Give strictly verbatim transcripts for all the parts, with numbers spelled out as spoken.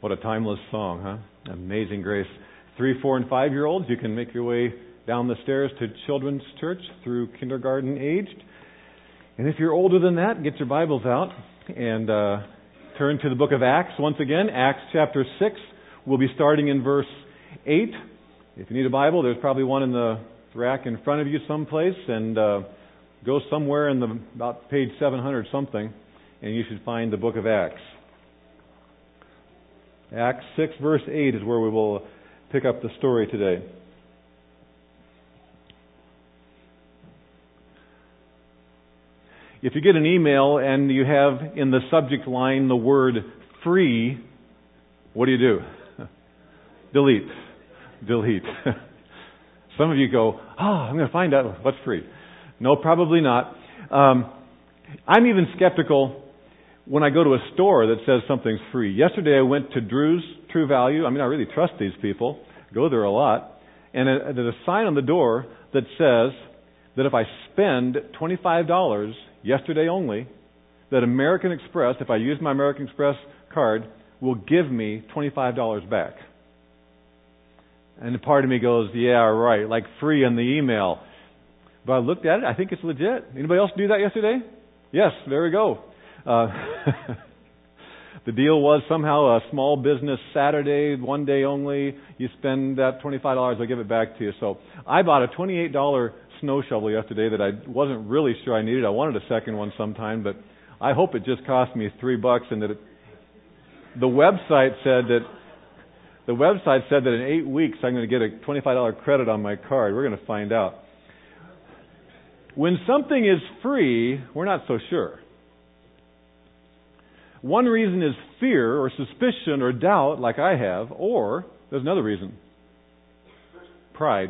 What a timeless song, huh? Amazing Grace. Three, four, and five-year-olds, you can make your way down the stairs to Children's Church through kindergarten aged. And if you're older than that, get your Bibles out and uh, turn to the book of Acts once again. Acts chapter six. We'll be starting in verse eight. If you need a Bible, there's probably one in the rack in front of you someplace. And uh, go somewhere in the about page seven hundred something, and you should find the book of Acts. Acts six verse eight is where we will pick up the story today. If you get an email and you have in the subject line the word free, what do you do? Delete. Delete. Some of you go, oh, I'm going to find out what's free. No, probably not. Um, I'm even skeptical when I go to a store that says something's free. Yesterday I went to Drew's True Value. I mean, I really trust these people. I go there a lot. And there's a sign on the door that says that if I spend twenty-five dollars yesterday only, that American Express, if I use my American Express card, will give me twenty-five dollars back. And a part of me goes, yeah, right, like free in the email. But I looked at it, I think it's legit. Anybody else do that yesterday? Yes, there we go. Uh, the deal was somehow a small business Saturday, one day only. You spend that twenty-five dollars, I'll give it back to you. So I bought a twenty-eight dollars snow shovel yesterday that I wasn't really sure I needed. I wanted a second one sometime, but I hope it just cost me three bucks. And that it, the website said that the website said that in eight weeks I'm going to get a twenty-five dollars credit on my card. We're going to find out. When something is free, we're not so sure. One reason is fear or suspicion or doubt, like I have, or there's another reason. Pride.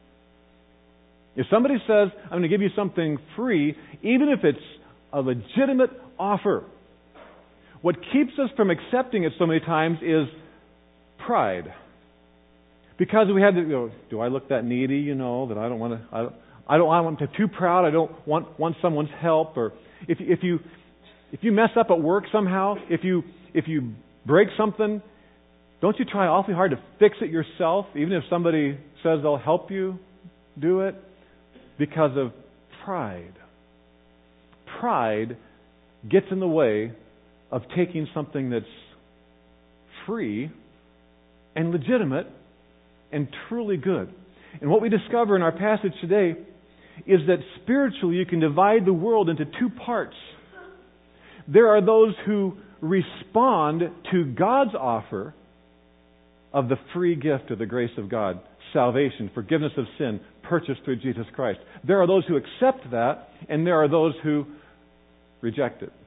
If somebody says, I'm going to give you something free, even if it's a legitimate offer, what keeps us from accepting it so many times is pride. Because we had to go, do I look that needy, you know, that I don't want to, I don't, I don't want to, too proud, I don't want, want someone's help, or if, if you, If you mess up at work somehow, if you if you break something, don't you try awfully hard to fix it yourself, even if somebody says they'll help you do it? Because of pride. Pride gets in the way of taking something that's free and legitimate and truly good. And what we discover in our passage today is that spiritually you can divide the world into two parts. There are those who respond to God's offer of the free gift of the grace of God, salvation, forgiveness of sin, purchased through Jesus Christ. There are those who accept that, and there are those who reject it.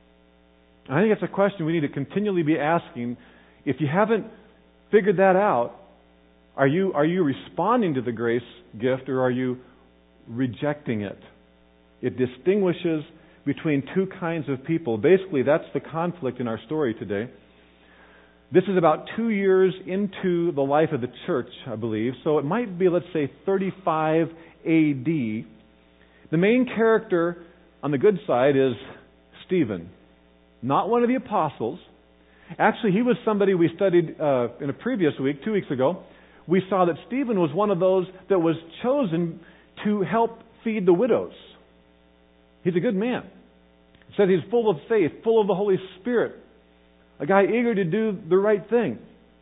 I think it's a question we need to continually be asking. If you haven't figured that out, are you are you responding to the grace gift, or are you rejecting it? It distinguishes between two kinds of people. Basically, that's the conflict in our story today. This is about two years into the life of the church, I believe. So it might be, let's say, thirty-five A D. The main character on the good side is Stephen. Not one of the apostles. Actually, he was somebody we studied uh, in a previous week, two weeks ago. We saw that Stephen was one of those that was chosen to help feed the widows. He's a good man. It says he's full of faith, full of the Holy Spirit. A guy eager to do the right thing.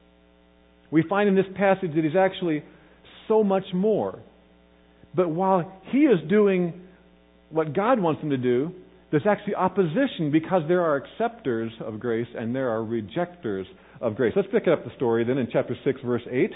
We find in this passage that he's actually so much more. But while he is doing what God wants him to do, there's actually opposition because there are acceptors of grace and there are rejectors of grace. Let's pick up the story then in chapter six, verse eight.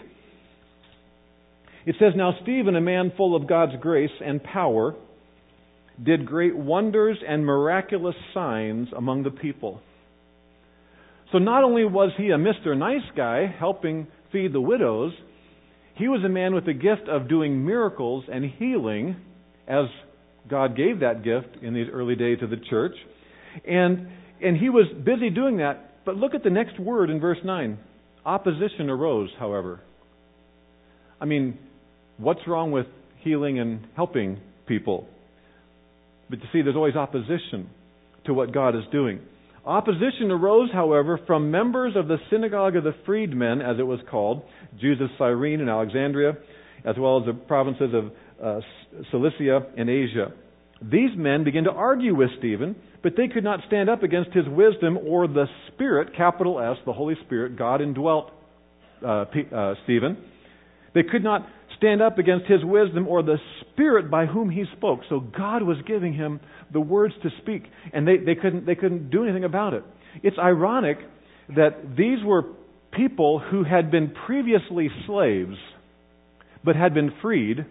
It says, Now Stephen, a man full of God's grace and power, did great wonders and miraculous signs among the people. So not only was he a Mister Nice Guy helping feed the widows, he was a man with the gift of doing miracles and healing, as God gave that gift in these early days of the church. And, and he was busy doing that. But look at the next word in verse nine. Opposition arose, however. I mean, what's wrong with healing and helping people? But you see, there's always opposition to what God is doing. Opposition arose, however, from members of the synagogue of the freedmen, as it was called, Jews of Cyrene and Alexandria, as well as the provinces of uh, Cilicia and Asia. These men began to argue with Stephen, but they could not stand up against his wisdom or the Spirit, capital S, the Holy Spirit. God indwelt uh, P- uh, Stephen. They could not stand up against his wisdom or the Spirit by whom he spoke. So God was giving him the words to speak, and they, they couldn't they couldn't do anything about it. It's ironic that these were people who had been previously slaves, but had been freed.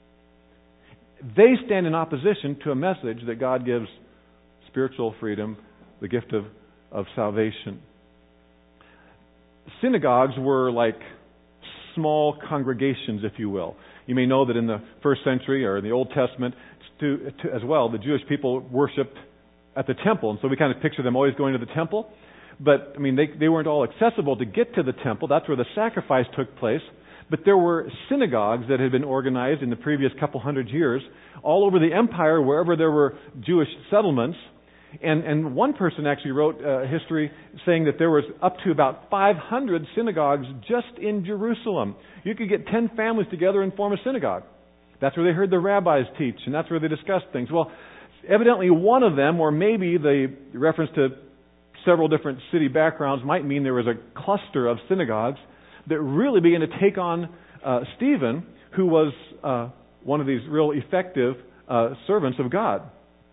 They stand in opposition to a message that God gives spiritual freedom, the gift of, of salvation. Synagogues were like small congregations, if you will. You may know that in the first century or in the Old Testament to, to, as well, the Jewish people worshipped at the temple. And so we kind of picture them always going to the temple. But, I mean, they, they weren't all accessible to get to the temple. That's where the sacrifice took place. But there were synagogues that had been organized in the previous couple hundred years all over the empire, wherever there were Jewish settlements. And, and one person actually wrote uh, history saying that there was up to about five hundred synagogues just in Jerusalem. You could get ten families together and form a synagogue. That's where they heard the rabbis teach, and that's where they discussed things. Well, evidently one of them, or maybe the reference to several different city backgrounds, might mean there was a cluster of synagogues that really began to take on uh, Stephen, who was uh, one of these real effective uh, servants of God.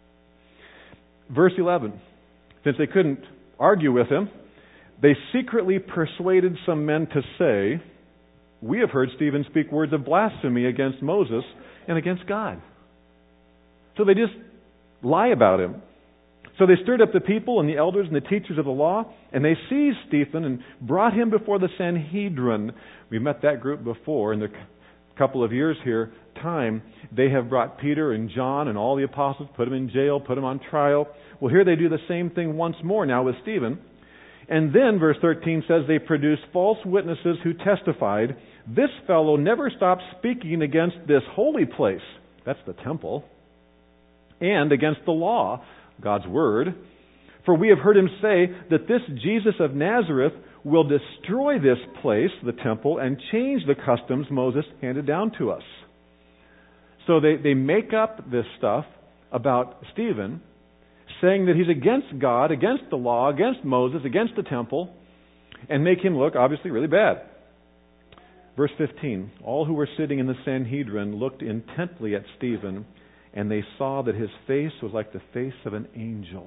Verse eleven, since they couldn't argue with him, they secretly persuaded some men to say, "We have heard Stephen speak words of blasphemy against Moses and against God." So they just lie about him. So they stirred up the people and the elders and the teachers of the law, and they seized Stephen and brought him before the Sanhedrin. We met that group before in the couple of years here, time. They have brought Peter and John and all the apostles, put them in jail, put them on trial. Well, here they do the same thing once more now with Stephen. And then, verse thirteen says, they produced false witnesses who testified, "This fellow never stopped speaking against this holy place," that's the temple, "and against the law," God's Word. "For we have heard him say that this Jesus of Nazareth will destroy this place," the temple, "and change the customs Moses handed down to us." So they, they make up this stuff about Stephen, saying that he's against God, against the law, against Moses, against the temple, and make him look, obviously, really bad. Verse fifteen, all who were sitting in the Sanhedrin looked intently at Stephen, and they saw that his face was like the face of an angel.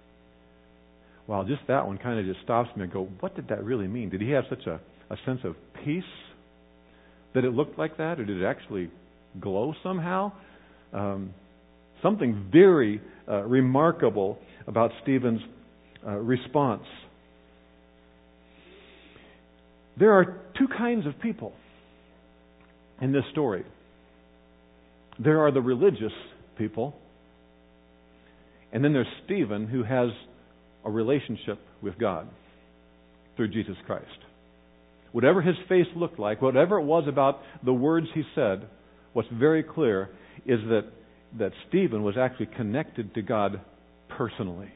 Wow, just that one kind of just stops me and go, what did that really mean? Did he have such a, a sense of peace that it looked like that, or did it actually glow somehow? Um, something very uh, remarkable about Stephen's uh, response. There are two kinds of people in this story. There are the religious people, and then there's Stephen, who has a relationship with God through Jesus Christ. Whatever his face looked like, whatever it was about the words he said, what's very clear is that, that Stephen was actually connected to God personally.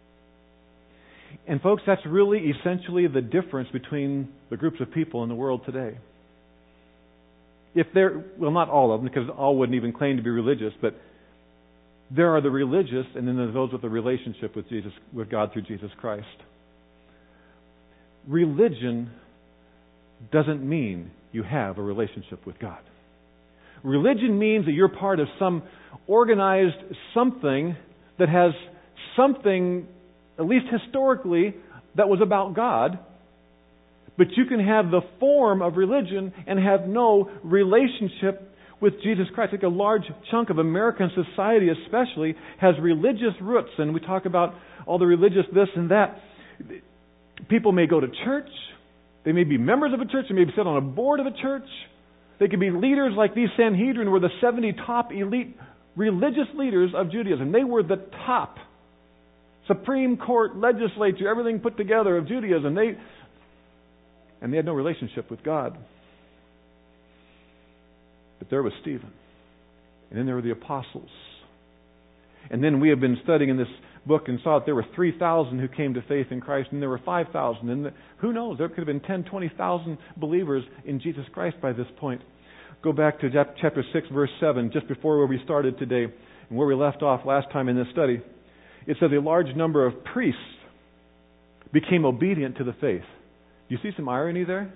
And folks, that's really essentially the difference between the groups of people in the world today. If they're, well, not all of them, because all wouldn't even claim to be religious, but there are the religious, and then there's those with a relationship with Jesus, with God through Jesus Christ. Religion doesn't mean you have a relationship with God. Religion means that you're part of some organized something that has something, at least historically, that was about God. But you can have the form of religion and have no relationship with Jesus Christ. Like a large chunk of American society especially has religious roots. And we talk about all the religious this and that. People may go to church. They may be members of a church. They may sit on a board of a church. They could be leaders like these Sanhedrin were the seventy top elite religious leaders of Judaism. They were the top Supreme Court, legislature, everything put together of Judaism. They And they had no relationship with God. But there was Stephen. And then there were the apostles. And then we have been studying in this book and saw that there were three thousand who came to faith in Christ, and there were five thousand. And who knows, there could have been ten, twenty thousand believers in Jesus Christ by this point. Go back to chapter six, verse seven, just before where we started today, and where we left off last time in this study. It says a large number of priests became obedient to the faith. Do you see some irony there?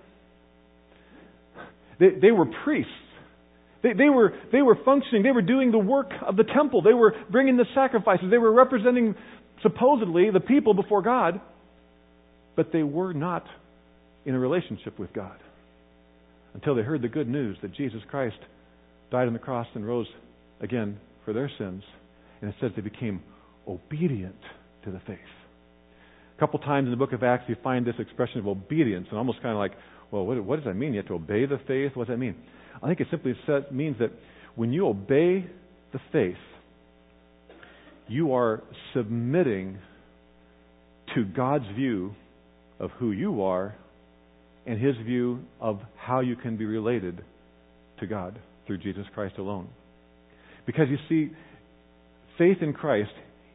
They, they were priests. They, they were they were functioning. They were doing the work of the temple. They were bringing the sacrifices. They were representing, supposedly, the people before God. But they were not in a relationship with God until they heard the good news that Jesus Christ died on the cross and rose again for their sins. And it says they became obedient to the faith. A couple times in the book of Acts you find this expression of obedience, and almost kind of like, well, what, what does that mean? You have to obey the faith? What does that mean? I think it simply says, means that when you obey the faith, you are submitting to God's view of who you are and His view of how you can be related to God through Jesus Christ alone. Because you see, faith in Christ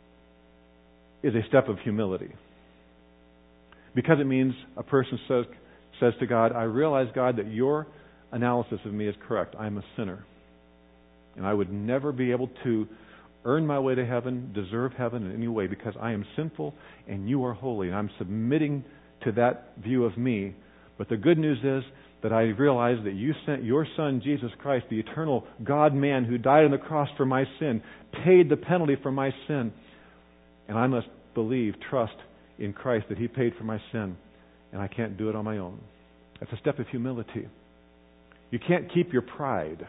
is a step of humility. Because it means a person says, says to God, I realize, God, that your analysis of me is correct. I'm a sinner. And I would never be able to earn my way to heaven, deserve heaven in any way, because I am sinful and you are holy. And I'm submitting to that view of me. But the good news is that I realize that you sent your Son, Jesus Christ, the eternal God-man who died on the cross for my sin, paid the penalty for my sin. And I must believe, trust in Christ that He paid for my sin. And I can't do it on my own. That's a step of humility. You can't keep your pride.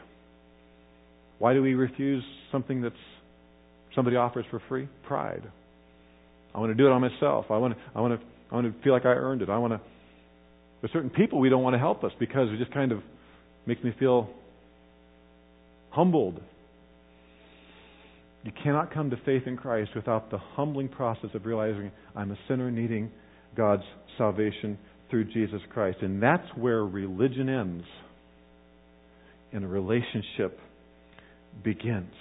Why do we refuse something that's somebody offers for free? Pride. I want to do it on myself. I want to, I want to, I want to feel like I earned it. I want to. There's certain people we don't want to help us because it just kind of makes me feel humbled. You cannot come to faith in Christ without the humbling process of realizing I'm a sinner needing God's salvation through Jesus Christ. And that's where religion ends and a relationship begins.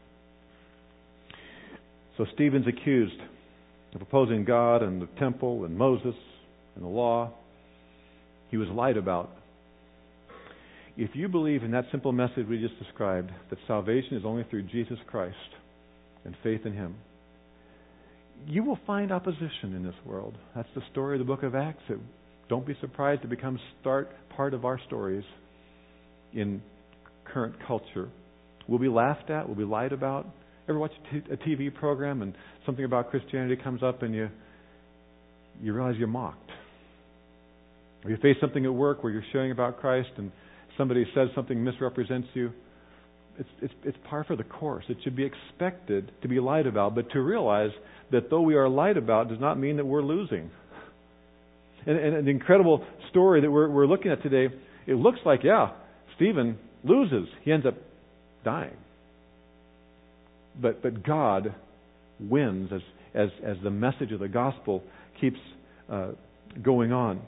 So Stephen's accused of opposing God and the temple and Moses and the law. He was lied about. If you believe in that simple message we just described, that salvation is only through Jesus Christ and faith in Him, you will find opposition in this world. That's the story of the book of Acts. It, don't be surprised it becomes start part of our stories in current culture. We'll be laughed at. We'll be lied about. Ever watch a, t- a T V program and something about Christianity comes up and you you realize you're mocked? Or you face something at work where you're sharing about Christ and somebody says something misrepresents you. It's, it's, it's par for the course. It should be expected to be lied about, but to realize that though we are lied about does not mean that we're losing. And, and an incredible story that we're, we're looking at today, it looks like, yeah, Stephen loses. He ends up dying. But but God wins as as, as the message of the gospel keeps uh, going on.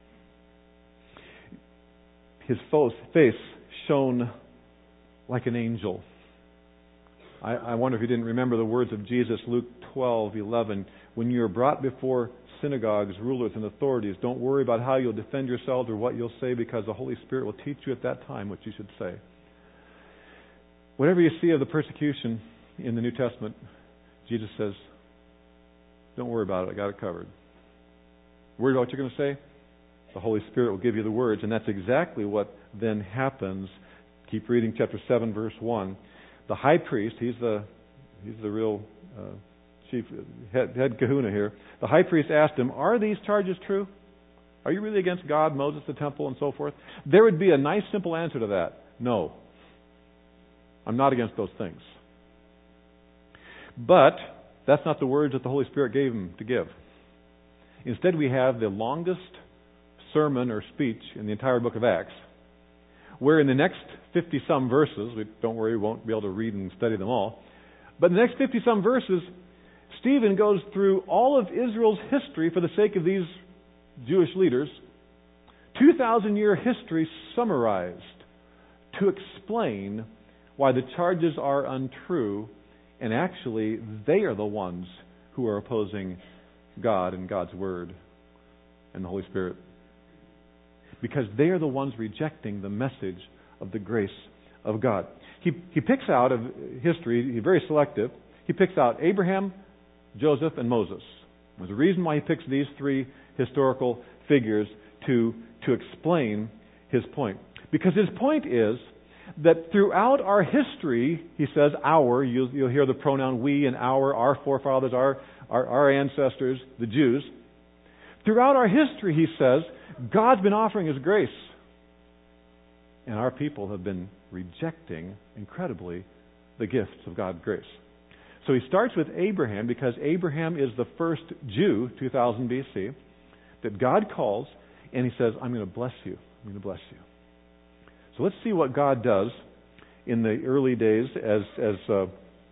His face shone like an angel. I, I wonder if you didn't remember the words of Jesus, Luke twelve eleven. When you are brought before synagogues, rulers, and authorities, don't worry about how you'll defend yourselves or what you'll say, because the Holy Spirit will teach you at that time what you should say. Whatever you see of the persecution in the New Testament, Jesus says, don't worry about it. I got it covered. Worried about what you're going to say? The Holy Spirit will give you the words. And that's exactly what then happens. Keep reading chapter seven, verse one. The high priest, he's the he's the real uh, chief head, head kahuna here. The high priest asked him, are these charges true? Are you really against God, Moses, the temple, and so forth? There would be a nice, simple answer to that. No. I'm not against those things. But that's not the words that the Holy Spirit gave him to give. Instead, we have the longest sermon or speech in the entire book of Acts, where in the next fifty-some verses, we, don't worry, we won't be able to read and study them all, but in the next fifty-some verses, Stephen goes through all of Israel's history for the sake of these Jewish leaders, two thousand year history summarized to explain why the charges are untrue, and actually they are the ones who are opposing God and God's Word and the Holy Spirit. Because they are the ones rejecting the message of the grace of God. He, he picks out of history, he's very selective, he picks out Abraham, Joseph, and Moses. There's a reason why he picks these three historical figures to, to explain his point. Because his point is that throughout our history, he says our, you'll, you'll hear the pronoun we and our, our forefathers, our, our, our ancestors, the Jews. Throughout our history, he says, God's been offering His grace. And our people have been rejecting, incredibly, the gifts of God's grace. So he starts with Abraham because Abraham is the first Jew, two thousand B C, that God calls, and He says, I'm going to bless you. I'm going to bless you. So let's see what God does in the early days as as uh,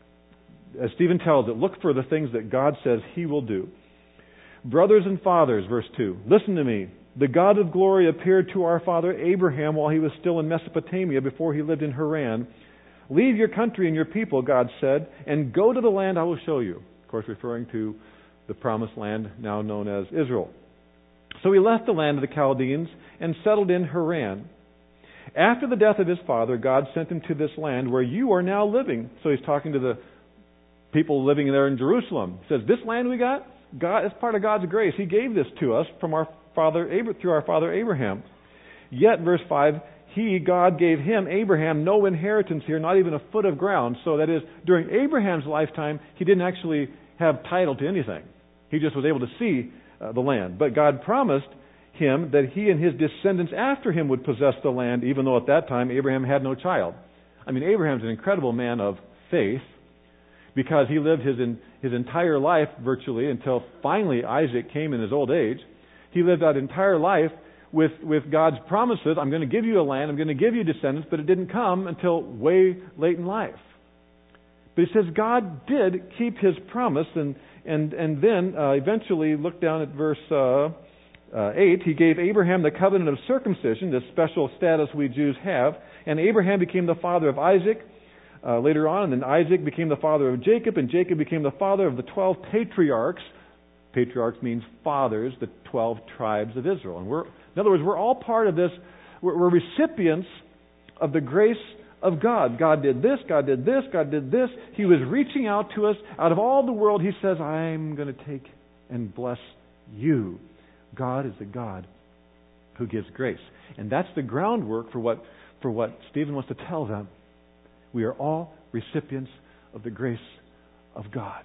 as Stephen tells it. Look for the things that God says He will do. Brothers and fathers, verse two, listen to me. The God of glory appeared to our father Abraham while he was still in Mesopotamia before he lived in Haran. Leave your country and your people, God said, and go to the land I will show you. Of course, referring to the promised land now known as Israel. So he left the land of the Chaldeans and settled in Haran. After the death of his father, God sent him to this land where you are now living. So he's talking to the people living there in Jerusalem. He says, this land we got, God, it's part of God's grace. He gave this to us from our father through our father Abraham. Yet, verse five, He, God, gave him, Abraham, no inheritance here, not even a foot of ground. So that is, during Abraham's lifetime, he didn't actually have title to anything. He just was able to see uh, the land. But God promised him that he and his descendants after him would possess the land, even though at that time Abraham had no child. I mean, Abraham's an incredible man of faith, because he lived his in, his entire life virtually until finally Isaac came in his old age. He lived that entire life with, with God's promises. I'm going to give you a land, I'm going to give you descendants, but it didn't come until way late in life. But he says God did keep His promise, and and and then uh, eventually, look down at verse uh, uh, eight. He gave Abraham the covenant of circumcision, this special status we Jews have, and Abraham became the father of Isaac. Uh, later on, and then Isaac became the father of Jacob, and Jacob became the father of the twelve patriarchs. Patriarchs means fathers, the twelve tribes of Israel. And we're, in other words, we're all part of this. We're, we're recipients of the grace of God. God did this, God did this, God did this. He was reaching out to us. Out of all the world, He says, I'm going to take and bless you. God is the God who gives grace. And that's the groundwork for what, for what Stephen wants to tell them. We are all recipients of the grace of God.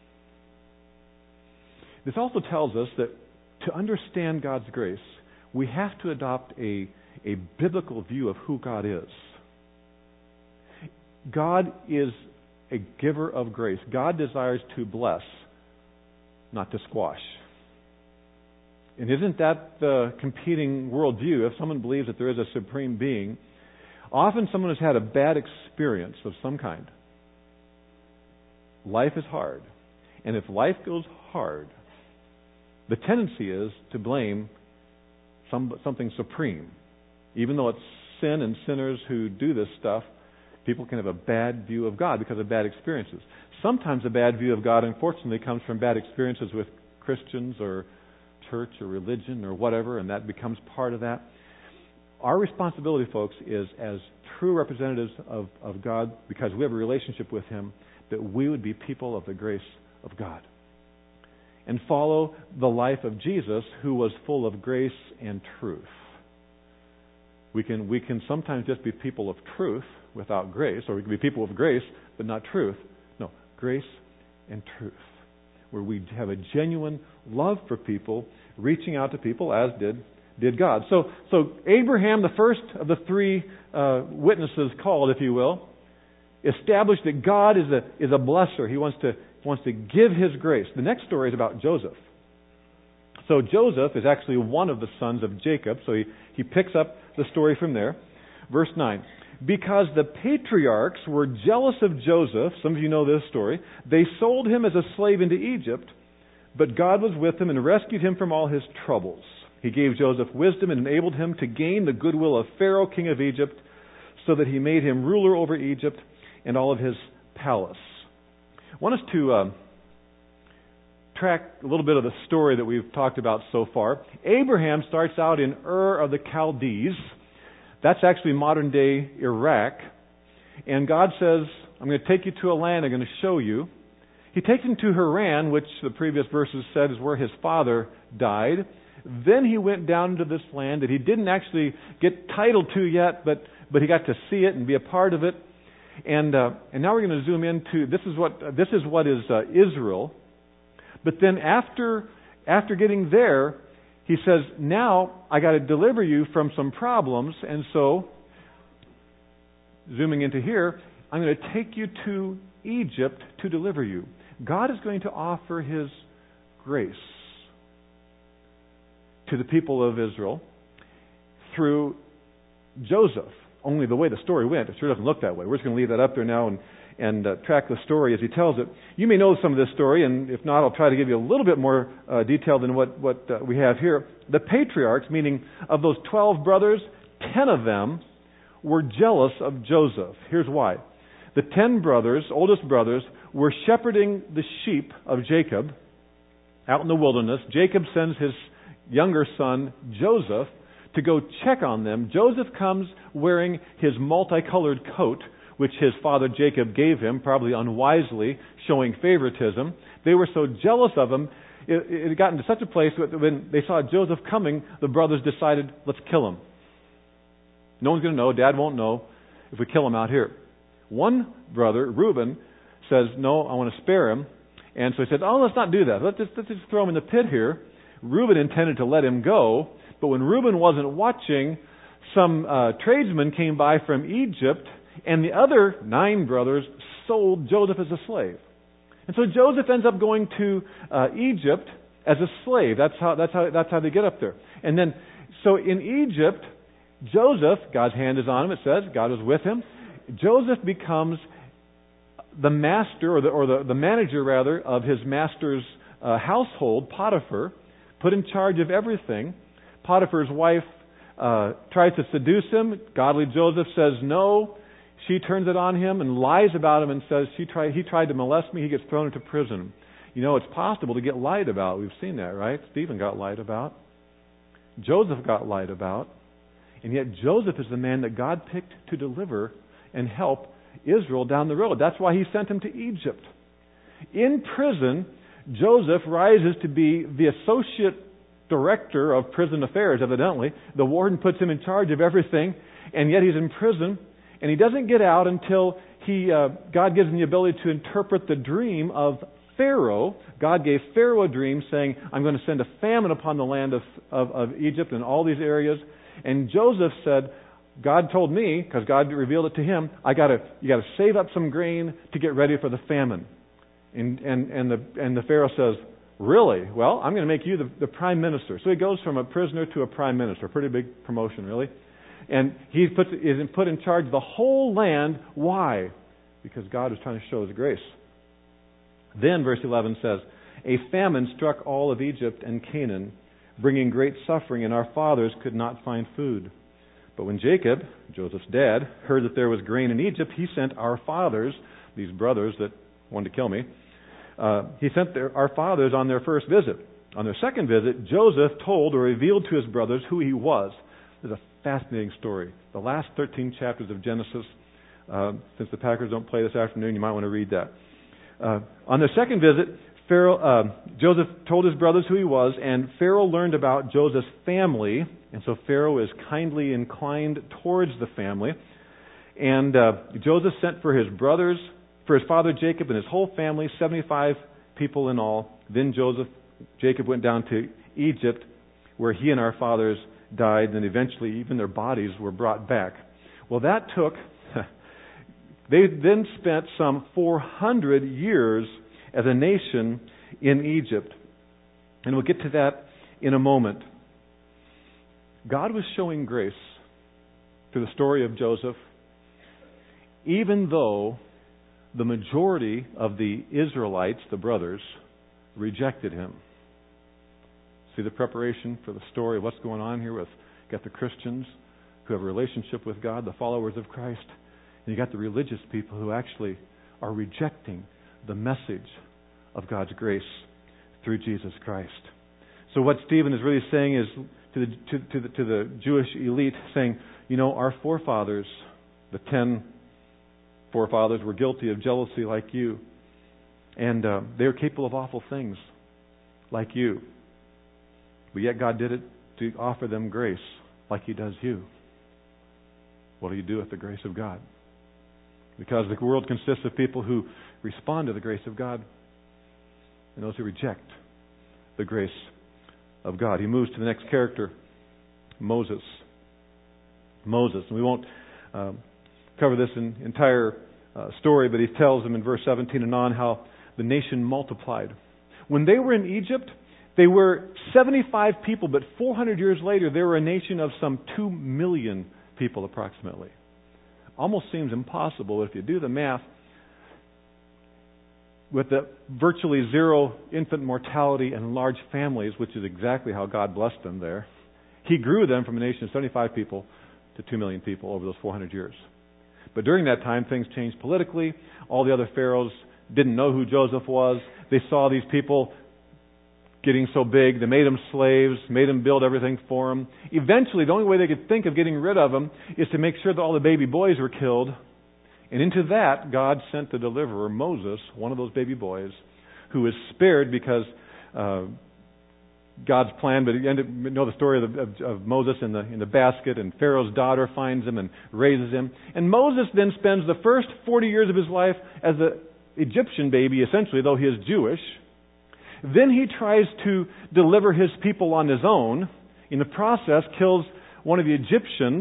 This also tells us that to understand God's grace, we have to adopt a, a biblical view of who God is. God is a giver of grace. God desires to bless, not to squash. And isn't that the competing worldview? If someone believes that there is a supreme being, often someone has had a bad experience of some kind. Life is hard. And if life goes hard, the tendency is to blame some, something supreme. Even though it's sin and sinners who do this stuff, people can have a bad view of God because of bad experiences. Sometimes a bad view of God, unfortunately, comes from bad experiences with Christians or church or religion or whatever, and that becomes part of that. Our responsibility, folks, is as true representatives of, of God, because we have a relationship with Him, that we would be people of the grace of God. And follow the life of Jesus, who was full of grace and truth. We can, we can sometimes just be people of truth without grace, or we can be people of grace but not truth. No, grace and truth, where we have a genuine love for people, reaching out to people as did Did God. So, so Abraham, the first of the three uh, witnesses called, if you will, established that God is a is a blesser. He wants to wants to give His grace. The next story is about Joseph. So Joseph is actually one of the sons of Jacob. So he, he picks up the story from there. Verse nine. Because the patriarchs were jealous of Joseph, some of you know this story, they sold him as a slave into Egypt, but God was with him and rescued him from all his troubles. He gave Joseph wisdom and enabled him to gain the goodwill of Pharaoh, king of Egypt, so that he made him ruler over Egypt and all of his palace. I want us to uh, track a little bit of the story that we've talked about so far. Abraham starts out in Ur of the Chaldees. That's actually modern-day Iraq. And God says, I'm going to take you to a land I'm going to show you. He takes him to Haran, which the previous verses said is where his father died. Then he went down into this land that he didn't actually get title to yet, but, but he got to see it and be a part of it. And uh, and now we're going to zoom into this is what this is what is uh, Israel. But then after after getting there, he says, now I got to deliver you from some problems. And so, zooming into here, I'm going to take you to Egypt to deliver you. God is going to offer His grace to the people of Israel through Joseph. Only the way the story went, it sure doesn't look that way. We're just going to leave that up there now and, and uh, track the story as he tells it. You may know some of this story, and if not, I'll try to give you a little bit more uh, detail than what, what uh, we have here. The patriarchs, meaning of those twelve brothers, ten of them were jealous of Joseph. Here's why. The ten brothers, oldest brothers, were shepherding the sheep of Jacob out in the wilderness. Jacob sends his younger son, Joseph, to go check on them. Joseph comes wearing his multicolored coat, which his father Jacob gave him, probably unwisely, showing favoritism. They were so jealous of him, it, it had gotten to such a place that when they saw Joseph coming, the brothers decided, let's kill him. No one's going to know, Dad won't know if we kill him out here. One brother, Reuben, says, no, I want to spare him. And so he said, oh, let's not do that. Let's just, let's just throw him in the pit here. Reuben intended to let him go, but when Reuben wasn't watching, some uh, tradesmen came by from Egypt, and the other nine brothers sold Joseph as a slave. And so Joseph ends up going to uh, Egypt as a slave. That's how that's how that's how they get up there. And then, so in Egypt, Joseph, God's hand is on him. It says God is with him. Joseph becomes the master, or the or the, the manager rather, of his master's uh, household, Potiphar, put in charge of everything. Potiphar's wife uh, tries to seduce him. Godly Joseph says no. She turns it on him and lies about him and says she tried, he tried to molest me. He gets thrown into prison. You know, it's possible to get lied about. We've seen that, right? Stephen got lied about. Joseph got lied about. And yet Joseph is the man that God picked to deliver and help Israel down the road. That's why He sent him to Egypt. In prison, Joseph rises to be the associate director of prison affairs, evidently. The warden puts him in charge of everything, and yet he's in prison, and he doesn't get out until he uh, God gives him the ability to interpret the dream of Pharaoh. God gave Pharaoh a dream saying, I'm going to send a famine upon the land of, of, of Egypt and all these areas. And Joseph said, God told me, because God revealed it to him, I got to you got to save up some grain to get ready for the famine. And and and the and the Pharaoh says, really? Well, I'm going to make you the, the prime minister. So he goes from a prisoner to a prime minister. Pretty big promotion, really. And he puts, is put in charge of the whole land. Why? Because God was trying to show His grace. Then, verse eleven says, a famine struck all of Egypt and Canaan, bringing great suffering, and our fathers could not find food. But when Jacob, Joseph's dad, heard that there was grain in Egypt, he sent our fathers, these brothers that wanted to kill me, uh, he sent their, our fathers on their first visit. On their second visit, Joseph told or revealed to his brothers who he was. It's a fascinating story. The last thirteen chapters of Genesis, uh, since the Packers don't play this afternoon, you might want to read that. Uh, on their second visit, Pharaoh, uh, Joseph told his brothers who he was, and Pharaoh learned about Joseph's family, and so Pharaoh is kindly inclined towards the family. And uh, Joseph sent for his brothers, for his father Jacob and his whole family, seventy-five people in all. Then Joseph, Jacob went down to Egypt, where he and our fathers died, and eventually even their bodies were brought back. Well, that took, they then spent some four hundred years as a nation in Egypt. And we'll get to that in a moment. God was showing grace through the story of Joseph, even though the majority of the Israelites, the brothers, rejected Him. See the preparation for the story of what's going on here with, you got the Christians who have a relationship with God, the followers of Christ, and you got the religious people who actually are rejecting the message of God's grace through Jesus Christ. So what Stephen is really saying is to the, to, to the, to the Jewish elite, saying, you know, our forefathers, the ten forefathers, were guilty of jealousy like you. And uh, they were capable of awful things like you. But yet God did it to offer them grace like He does you. What do you do with the grace of God? Because the world consists of people who respond to the grace of God and those who reject the grace of God. He moves to the next character, Moses. Moses. And we won't um, cover this in, entire uh, story, but he tells them in verse seventeen and on how the nation multiplied. When they were in Egypt, they were seventy-five people, but four hundred years later, they were a nation of some two million people approximately. Almost seems impossible if you do the math. With the virtually zero infant mortality and large families, which is exactly how God blessed them there, He grew them from a nation of seventy-five people to two million people over those four hundred years. But during that time, things changed politically. All the other pharaohs didn't know who Joseph was. They saw these people getting so big. They made them slaves, made them build everything for them. Eventually, the only way they could think of getting rid of them is to make sure that all the baby boys were killed. And into that, God sent the deliverer, Moses, one of those baby boys, who was spared because uh, God's plan. But you end up, you know the story of, of, of Moses in the in the basket, and Pharaoh's daughter finds him and raises him. And Moses then spends the first forty years of his life as an Egyptian baby, essentially, though he is Jewish. Then he tries to deliver his people on his own. In the process, kills one of the Egyptians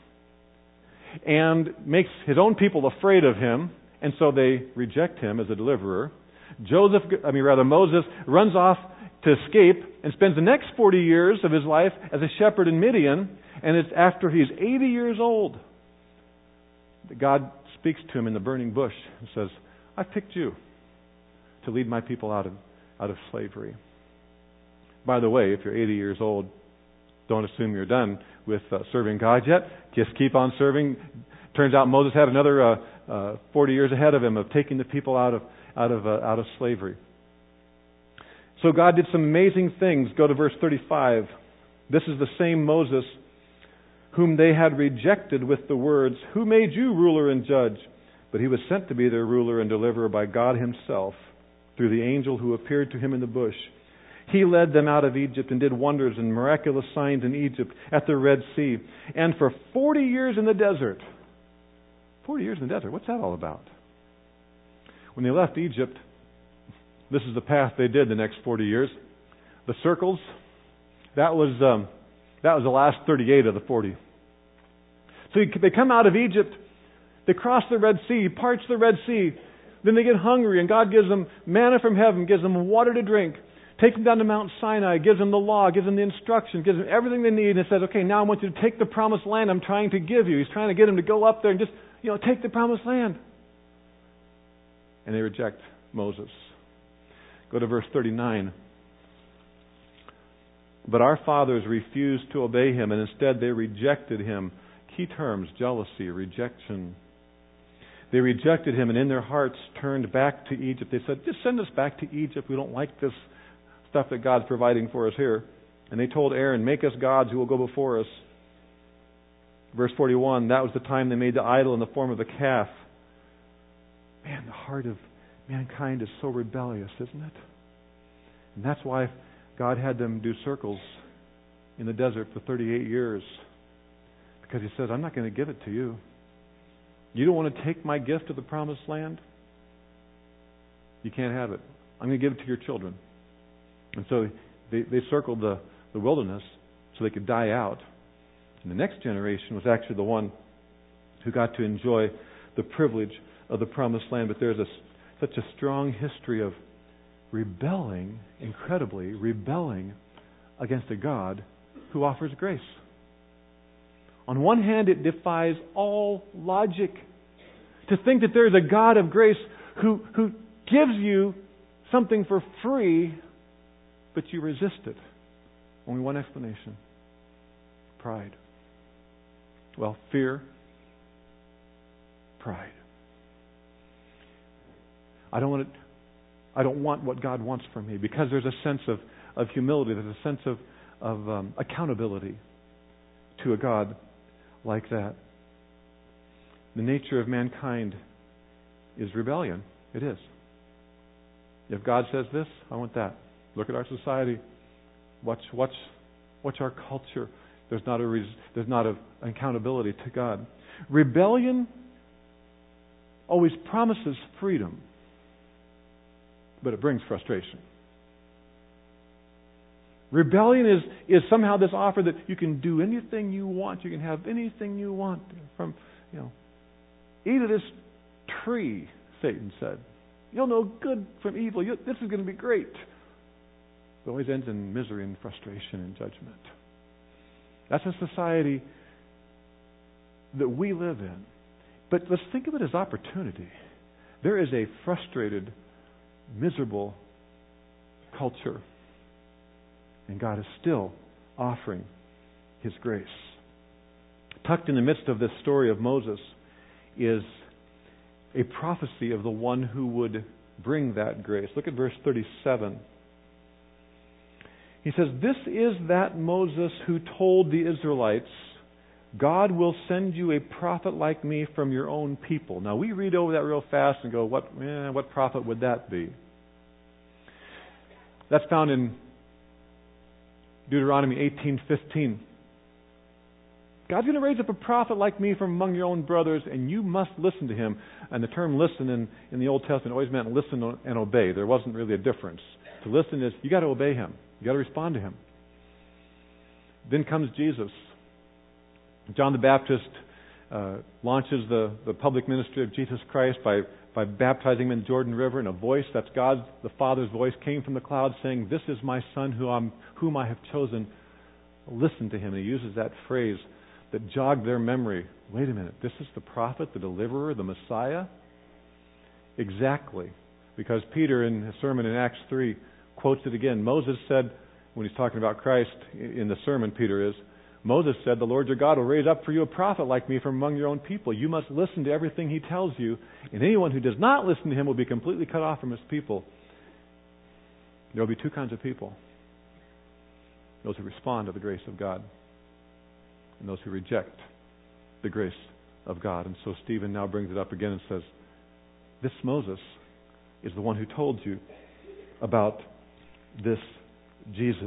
and makes his own people afraid of him, and so they reject him as a deliverer. Joseph, I mean rather Moses, runs off to escape and spends the next forty years of his life as a shepherd in Midian, and it's after he's eighty years old that God speaks to him in the burning bush and says, "I've picked you to lead my people out of out of slavery." By the way, if you're eighty years old, don't assume you're done with uh, serving God yet. Just keep on serving. Turns out Moses had another uh, uh, forty years ahead of him of taking the people out of out of uh, out of slavery. So God did some amazing things. Go to verse thirty-five. This is the same Moses whom they had rejected with the words, "Who made you ruler and judge?" But he was sent to be their ruler and deliverer by God Himself through the angel who appeared to him in the bush. He led them out of Egypt and did wonders and miraculous signs in Egypt at the Red Sea. And for forty years in the desert. forty years in the desert. What's that all about? When they left Egypt, this is the path they did the next forty years. The circles, that was um, that was the last thirty-eight of the forty. So they come out of Egypt, they cross the Red Sea, parts the Red Sea, then they get hungry and God gives them manna from heaven, gives them water to drink, takes them down to Mount Sinai, gives them the law, gives them the instructions, gives them everything they need, and says, "Okay, now I want you to take the promised land I'm trying to give you." He's trying to get them to go up there and just, you know, take the promised land. And they reject Moses. Go to verse thirty-nine. But our fathers refused to obey him, and instead they rejected him. Key terms: jealousy, rejection. They rejected him and in their hearts turned back to Egypt. They said, "Just send us back to Egypt. We don't like this stuff that God's providing for us here." And they told Aaron, "Make us gods who will go before us." Verse forty-one, that was the time they made the idol in the form of a calf. Man, the heart of mankind is so rebellious, isn't it? And that's why God had them do circles in the desert for thirty-eight years. Because He says, "I'm not going to give it to you. You don't want to take my gift of the promised land? You can't have it. I'm going to give it to your children." And so they, they circled the, the wilderness so they could die out. And the next generation was actually the one who got to enjoy the privilege of the promised land. But there's a, such a strong history of rebelling, incredibly rebelling against a God who offers grace. On one hand, it defies all logic to think that there is a God of grace who, who gives you something for free, but you resist it. Only one explanation: pride. Well, fear, pride. I don't want to I don't want what God wants from me, because there's a sense of, of humility, there's a sense of, of um, accountability to a God like that. The nature of mankind is rebellion. It is. If God says this, I want that. Look at our society. Watch, watch, watch our culture. There's not a res- there's not a accountability to God. Rebellion always promises freedom, but it brings frustration. Rebellion is, is somehow this offer that you can do anything you want. You can have anything you want from, you know, eat of this tree, Satan said. You'll know good from evil. You, this is going to be great. It always ends in misery and frustration and judgment. That's a society that we live in. But let's think of it as opportunity. There is a frustrated, miserable culture, and God is still offering His grace. Tucked in the midst of this story of Moses is a prophecy of the one who would bring that grace. Look at verse thirty-seven. He says, "This is that Moses who told the Israelites, 'God will send you a prophet like me from your own people.'" Now we read over that real fast and go, what, eh, what prophet would that be? That's found in Deuteronomy eighteen fifteen. God's going to raise up a prophet like me from among your own brothers, and you must listen to him. And the term listen in, in the Old Testament always meant listen and obey. There wasn't really a difference. To listen is, you got to obey him. You got to respond to him. Then comes Jesus. John the Baptist uh, launches the, the public ministry of Jesus Christ by, by baptizing him in the Jordan River, and a voice, that's God, the Father's voice, came from the cloud saying, "This is my Son who I'm, whom I have chosen. Listen to him." And he uses that phrase that jogged their memory. Wait a minute, this is the prophet, the deliverer, the Messiah? Exactly. Because Peter, in his sermon in Acts three, quotes it again. Moses said, when he's talking about Christ in the sermon, Peter is, Moses said, "The Lord your God will raise up for you a prophet like me from among your own people. You must listen to everything he tells you, and anyone who does not listen to him will be completely cut off from his people." There will be two kinds of people. Those who respond to the grace of God, and those who reject the grace of God. And so Stephen now brings it up again and says, this Moses is the one who told you about this Jesus.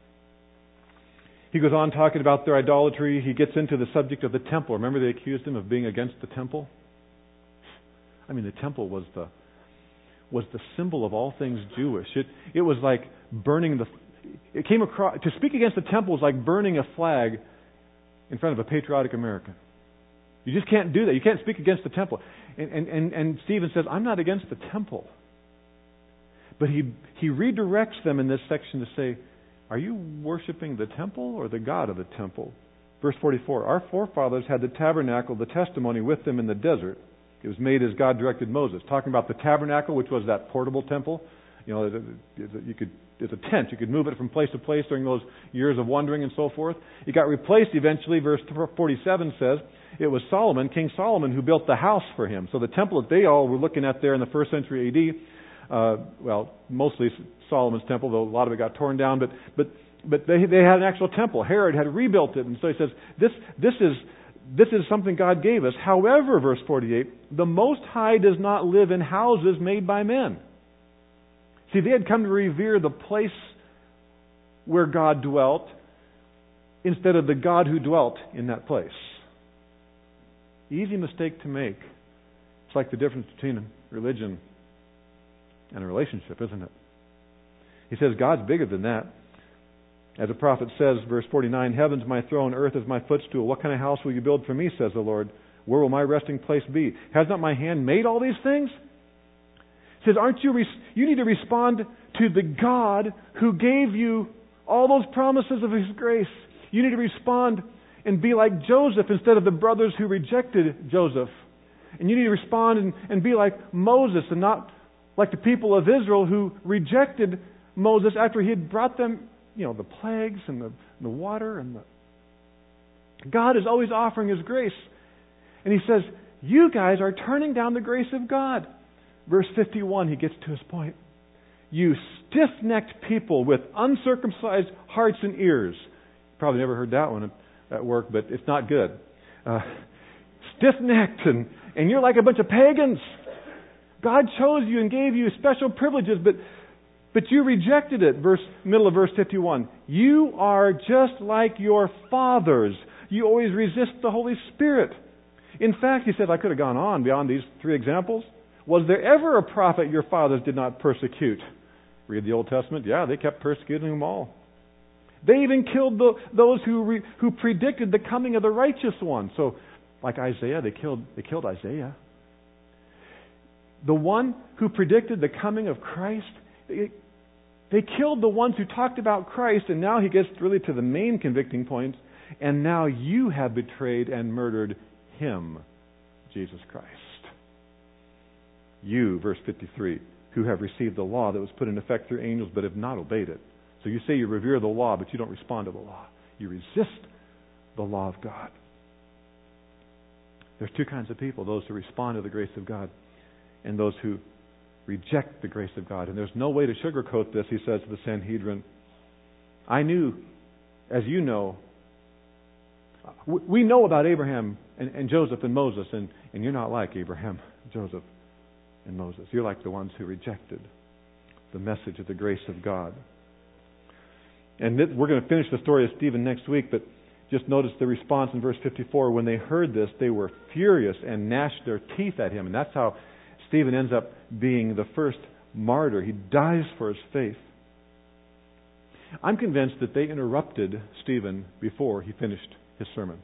He goes on talking about their idolatry. He gets into the subject of the temple. Remember, they accused him of being against the temple? I mean, the temple was the was the symbol of all things Jewish. It it was like burning the it came across to speak against the temple was like burning a flag in front of a patriotic American. You just can't do that. You can't speak against the temple. And and, and, and Stephen says, I'm not against the temple. But he he redirects them in this section to say, are you worshiping the temple or the God of the temple? Verse forty-four, our forefathers had the tabernacle, the testimony, with them in the desert. It was made as God directed Moses. Talking about the tabernacle, which was that portable temple. You know, you could, it's a tent. You could move it from place to place during those years of wandering and so forth. It got replaced eventually. Verse forty-seven says, it was Solomon, King Solomon, who built the house for him. So the temple that they all were looking at there in the first century A D, uh, well, mostly Solomon's temple, though a lot of it got torn down, but but but they they had an actual temple. Herod had rebuilt it, and so he says, this this is this is something God gave us. However, verse forty-eight, the Most High does not live in houses made by men. See, they had come to revere the place where God dwelt instead of the God who dwelt in that place. Easy mistake to make. It's like the difference between religion and a relationship, isn't it? He says God's bigger than that. As the prophet says, verse forty-nine, heaven's my throne, earth is my footstool. What kind of house will you build for me, says the Lord? Where will my resting place be? Has not my hand made all these things? He says, aren't you, res- you need to respond to the God who gave you all those promises of His grace. You need to respond and be like Joseph instead of the brothers who rejected Joseph. And you need to respond and, and be like Moses and not like the people of Israel who rejected Moses after he had brought them, you know, the plagues and the, and the water and the... God is always offering His grace. And He says, you guys are turning down the grace of God. Verse fifty-one, he gets to his point. you stiff-necked people with uncircumcised hearts and ears. Probably never heard that one at work, but it's not good. Uh, stiff-necked, and, and you're like a bunch of pagans. God chose you and gave you special privileges, but but you rejected it. Verse middle of verse fifty-one. You are just like your fathers. You always resist the Holy Spirit. In fact, he said, I could have gone on beyond these three examples. Was there ever a prophet your fathers did not persecute? Read the Old Testament. Yeah, they kept persecuting them all. They even killed the, those who re, who predicted the coming of the righteous one. So, like Isaiah, they killed they killed Isaiah. The one who predicted the coming of Christ, they, they killed the ones who talked about Christ, and now he gets really to the main convicting point, and now you have betrayed and murdered him, Jesus Christ. You, verse fifty-three, who have received the law that was put in effect through angels but have not obeyed it. So you say you revere the law, but you don't respond to the law. You resist the law of God. There's two kinds of people, those who respond to the grace of God and those who reject the grace of God. And there's no way to sugarcoat this, he says to the Sanhedrin. I knew, as you know, we know about Abraham and, and Joseph and Moses, and, and you're not like Abraham, Joseph, and Moses. You're like the ones who rejected the message of the grace of God. And th- we're going to finish the story of Stephen next week, but just notice the response in verse fifty-four. When they heard this, they were furious and gnashed their teeth at him. And that's how Stephen ends up being the first martyr. He dies for his faith. I'm convinced that they interrupted Stephen before he finished his sermon.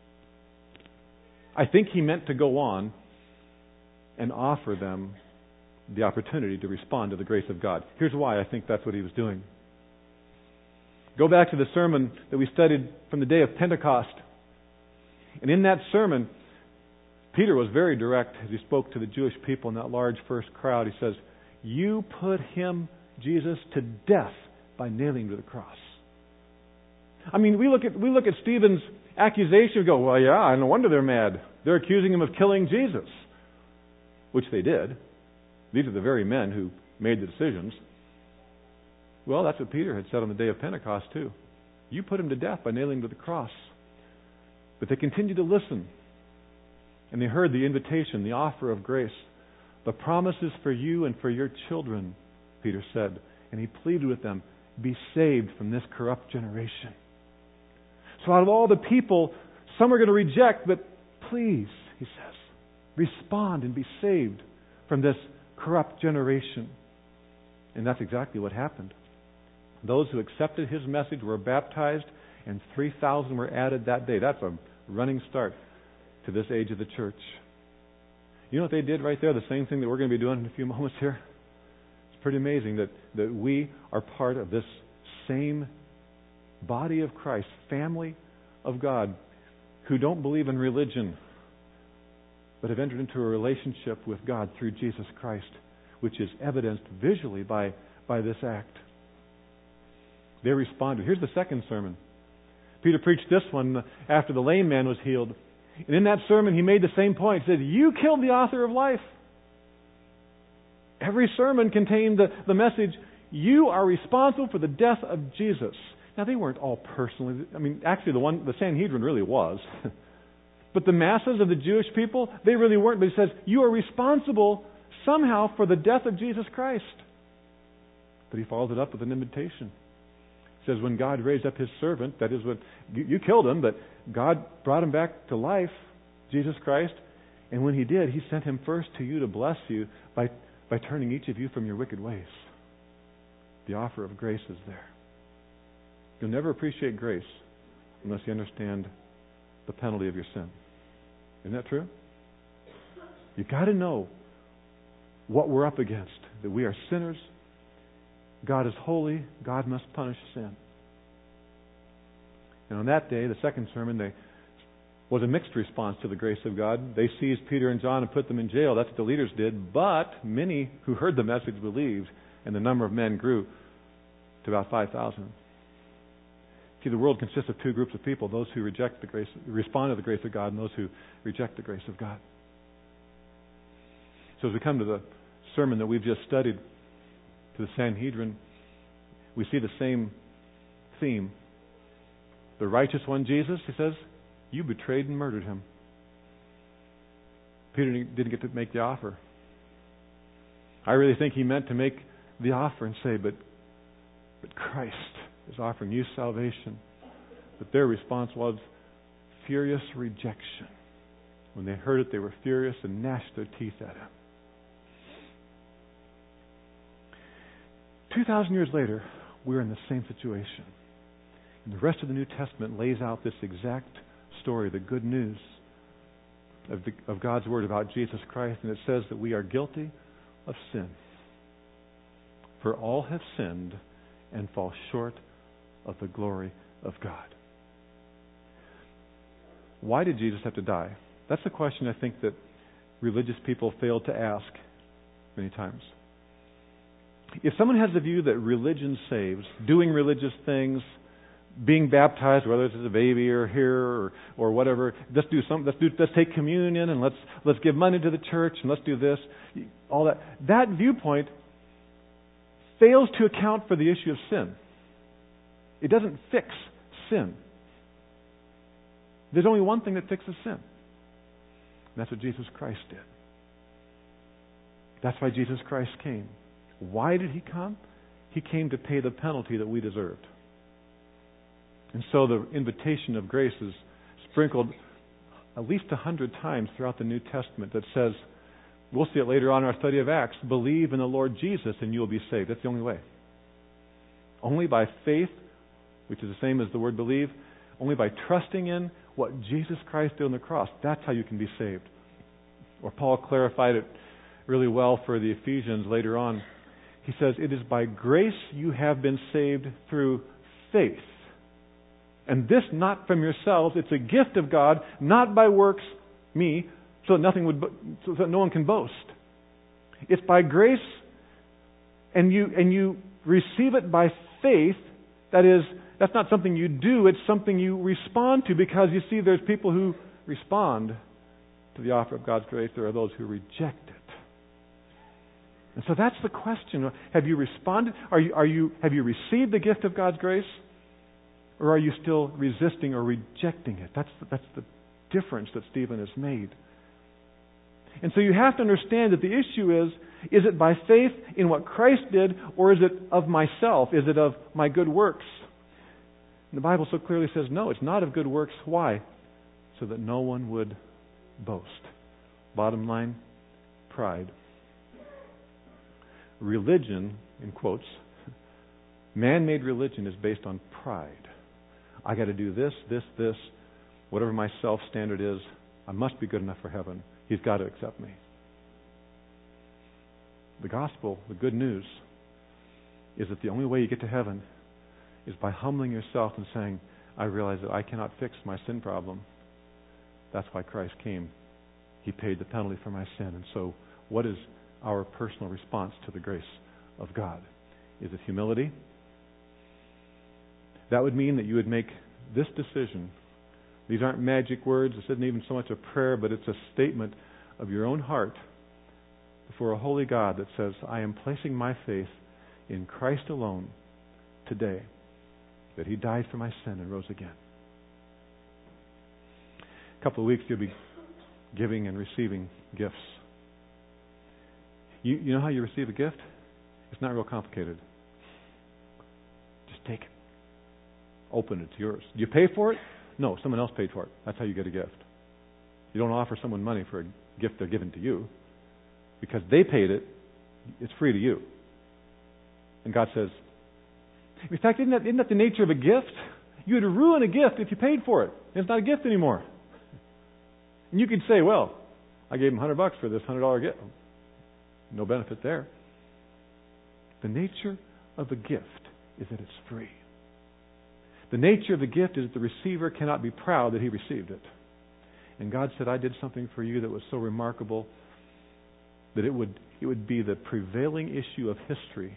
I think he meant to go on and offer them the opportunity to respond to the grace of God. Here's why I think that's what he was doing. Go back to the sermon that we studied from the day of Pentecost. And in that sermon, Peter was very direct as he spoke to the Jewish people in that large first crowd. He says, you put him, Jesus, to death by nailing him to the cross. I mean, we look at we look at Stephen's accusation and go, well, yeah, no wonder they're mad. They're accusing him of killing Jesus, which they did. These are the very men who made the decisions. Well, that's what Peter had said on the day of Pentecost, too. You put him to death by nailing him to the cross. But they continued to listen. And they heard the invitation, the offer of grace. The promises for you and for your children, Peter said. And he pleaded with them, be saved from this corrupt generation. So out of all the people, some are going to reject, but please, he says, respond and be saved from this corrupt generation. And that's exactly what happened. Those who accepted his message were baptized, and three thousand were added that day. That's a running start to this age of the church. You know what they did right there? The same thing that we're going to be doing in a few moments here. It's pretty amazing that, that we are part of this same body of Christ, family of God, who don't believe in religion, but have entered into a relationship with God through Jesus Christ, which is evidenced visually by, by this act. They responded. Here's the second sermon. Peter preached this one after the lame man was healed. And in that sermon, he made the same point. He said, you killed the author of life. Every sermon contained the, the message, you are responsible for the death of Jesus. Now, they weren't all personally. I mean, actually, the one, the Sanhedrin really was. But the masses of the Jewish people, they really weren't. But he says, you are responsible somehow for the death of Jesus Christ. But he follows it up with an invitation. He says, when God raised up his servant, that is what, you, you killed him, but God brought him back to life, Jesus Christ. And when he did, he sent him first to you to bless you by, by turning each of you from your wicked ways. The offer of grace is there. You'll never appreciate grace unless you understand the penalty of your sin. Isn't that true? You've got to know what we're up against, that we are sinners. God is holy. God must punish sin. And on that day, the second sermon, they was a mixed response to the grace of God. They seized Peter and John and put them in jail. That's what the leaders did. But many who heard the message believed, and the number of men grew to about five thousand. See, the world consists of two groups of people, those who reject the grace, respond to the grace of God, and those who reject the grace of God. So as we come to the sermon that we've just studied, to the Sanhedrin, we see the same theme. The righteous one, Jesus, he says, you betrayed and murdered him. Peter didn't get to make the offer. I really think he meant to make the offer and say, but, but Christ is offering you salvation. But their response was furious rejection. When they heard it, they were furious and gnashed their teeth at him. Two thousand years later, we're in the same situation. And the rest of the New Testament lays out this exact story, the good news of, the, of God's Word about Jesus Christ. And it says that we are guilty of sin. For all have sinned and fall short of the glory of God. Why did Jesus have to die? That's the question I think that religious people fail to ask many times. If someone has the view that religion saves, doing religious things, being baptized, whether it's as a baby or here or, or whatever, let's do some, let's do, let's take communion and let's let's give money to the church and let's do this, all that. That viewpoint fails to account for the issue of sin. It doesn't fix sin. There's only one thing that fixes sin. And that's what Jesus Christ did. That's why Jesus Christ came. Why did He come? He came to pay the penalty that we deserved. And so the invitation of grace is sprinkled at least a hundred times throughout the New Testament that says, we'll see it later on in our study of Acts, believe in the Lord Jesus and you will be saved. That's the only way. Only by faith, which is the same as the word believe, only by trusting in what Jesus Christ did on the cross. That's how you can be saved. Or Paul clarified it really well for the Ephesians later on. He says, it is by grace you have been saved through faith. And this not from yourselves, it's a gift of God, not by works, me, so that nothing would, so that no one can boast. It's by grace, and you and you receive it by faith. That is, that's not something you do, it's something you respond to, because you see there's people who respond to the offer of God's grace. There are those who reject it. And so that's the question. Have you responded? Are you, are you, have you received the gift of God's grace? Or are you still resisting or rejecting it? That's the, that's the difference that Stephen has made. And so you have to understand that the issue is, is it by faith in what Christ did, or is it of myself? Is it of my good works? And the Bible so clearly says, no, it's not of good works. Why? So that no one would boast. Bottom line, pride. Religion, in quotes, man-made religion is based on pride. I got to do this, this, this, whatever my self-standard is, I must be good enough for heaven. He's got to accept me. The gospel, the good news, is that the only way you get to heaven is by humbling yourself and saying, I realize that I cannot fix my sin problem. That's why Christ came. He paid the penalty for my sin. And so what is our personal response to the grace of God? Is it humility? That would mean that you would make this decision. These aren't magic words. This isn't even so much a prayer, but it's a statement of your own heart before a holy God that says, I am placing my faith in Christ alone today, that He died for my sin and rose again. A couple of weeks you'll be giving and receiving gifts. You, you know how you receive a gift? It's not real complicated. Just take it. Open it. It's yours. Do you pay for it? No, someone else paid for it. That's how you get a gift. You don't offer someone money for a gift they're giving to you. Because they paid it, it's free to you. And God says, in fact, isn't that, isn't that the nature of a gift? You would ruin a gift if you paid for it. It's not a gift anymore. And you could say, well, I gave him a hundred bucks for this hundred dollar gift. No benefit there. The nature of a gift is that it's free. The nature of the gift is that the receiver cannot be proud that he received it. And God said, I did something for you that was so remarkable that it would it would be the prevailing issue of history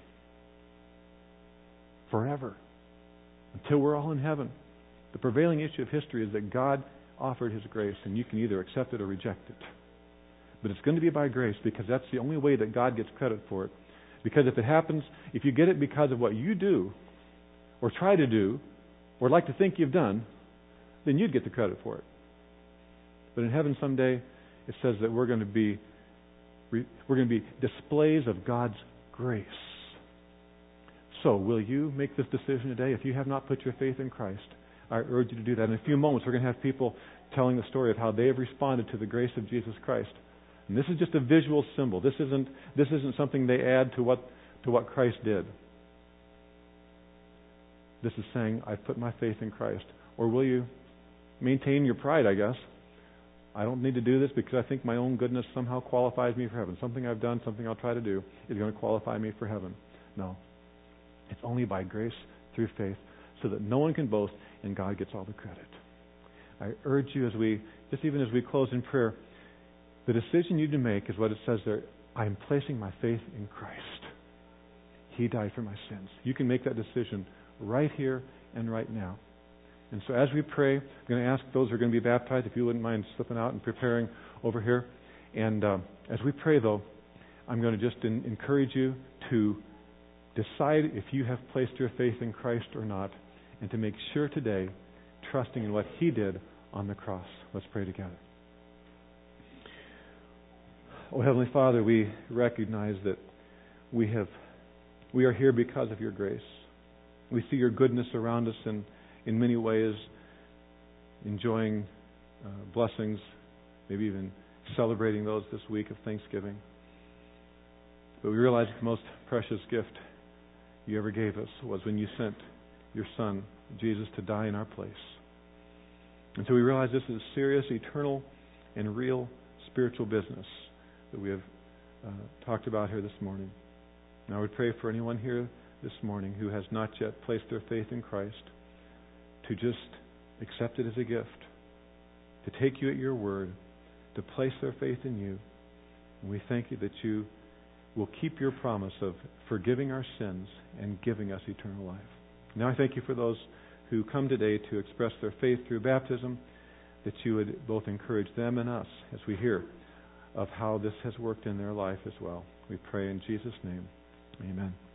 forever, until we're all in heaven. The prevailing issue of history is that God offered His grace, and you can either accept it or reject it. But it's going to be by grace, because that's the only way that God gets credit for it. Because if it happens, if you get it because of what you do, or try to do, or like to think you've done, then you'd get the credit for it. But in heaven someday, it says that we're going to be we're going to be displays of God's grace. So, will you make this decision today? If you have not put your faith in Christ, I urge you to do that. In a few moments, we're going to have people telling the story of how they have responded to the grace of Jesus Christ. And this is just a visual symbol. This isn't this isn't something they add to what to what Christ did. This is saying, I've put my faith in Christ. Or will you maintain your pride, I guess? I don't need to do this because I think my own goodness somehow qualifies me for heaven. Something I've done, something I'll try to do is going to qualify me for heaven. No. It's only by grace through faith, so that no one can boast and God gets all the credit. I urge you, as we, just even as we close in prayer, the decision you need to make is what it says there. I am placing my faith in Christ. He died for my sins. You can make that decision right here and right now. And so as we pray, I'm going to ask those who are going to be baptized, if you wouldn't mind slipping out and preparing over here. And uh, as we pray, though, I'm going to just in, encourage you to decide if you have placed your faith in Christ or not, and to make sure today, trusting in what He did on the cross. Let's pray together. Oh, Heavenly Father, we recognize that we have we are here because of your grace. We see your goodness around us in, in many ways, enjoying uh, blessings, maybe even celebrating those this week of Thanksgiving. But we realize the most precious gift you ever gave us was when you sent your Son, Jesus, to die in our place. And so we realize this is serious, eternal, and real spiritual business that we have uh, talked about here this morning. And I would pray for anyone here this morning who has not yet placed their faith in Christ to just accept it as a gift, to take you at your word, to place their faith in you. And we thank you that you will keep your promise of forgiving our sins and giving us eternal life. Now I thank you for those who come today to express their faith through baptism, that you would both encourage them and us as we hear of how this has worked in their life as well. We pray in Jesus' name. Amen.